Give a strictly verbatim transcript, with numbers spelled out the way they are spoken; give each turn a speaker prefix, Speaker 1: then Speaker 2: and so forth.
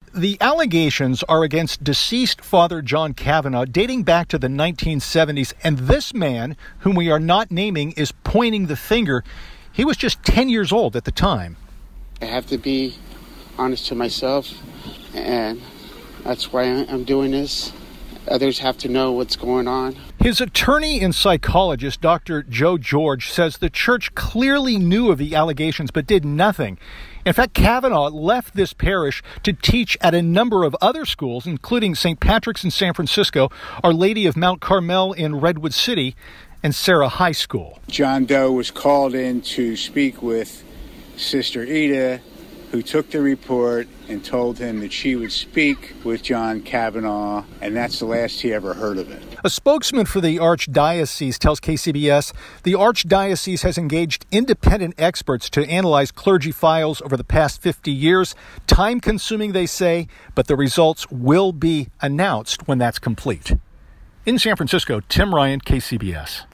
Speaker 1: The allegations are against deceased Father John Kavanaugh dating back to the nineteen seventies, and this man, whom we are not naming, is pointing the finger. He was just ten years old at the time.
Speaker 2: I have to be honest to myself, and that's why I'm doing this. Others have to know what's going on.
Speaker 1: His attorney and psychologist, Doctor Joe George, says the church clearly knew of the allegations but did nothing. In fact, Kavanaugh left this parish to teach at a number of other schools, including Saint Patrick's in San Francisco, Our Lady of Mount Carmel in Redwood City, and Sarah High School.
Speaker 3: John Doe was called in to speak with Sister Ida, who took the report and told him that she would speak with John Kavanaugh, and that's the last he ever heard of it.
Speaker 1: A spokesman for the Archdiocese tells K C B S the Archdiocese has engaged independent experts to analyze clergy files over the past fifty years. Time-consuming, they say, but the results will be announced when that's complete. In San Francisco, Tim Ryan, K C B S.